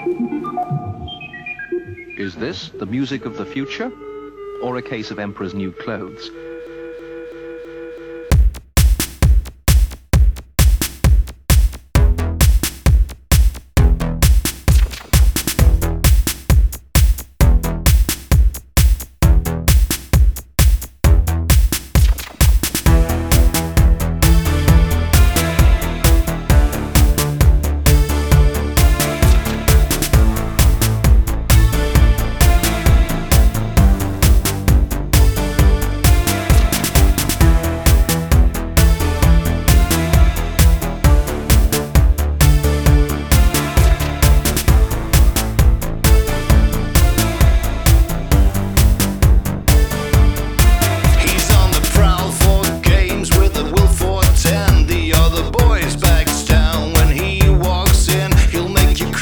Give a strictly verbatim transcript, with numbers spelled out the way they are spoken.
Is this the music of the future, or a case of emperor's new clothes?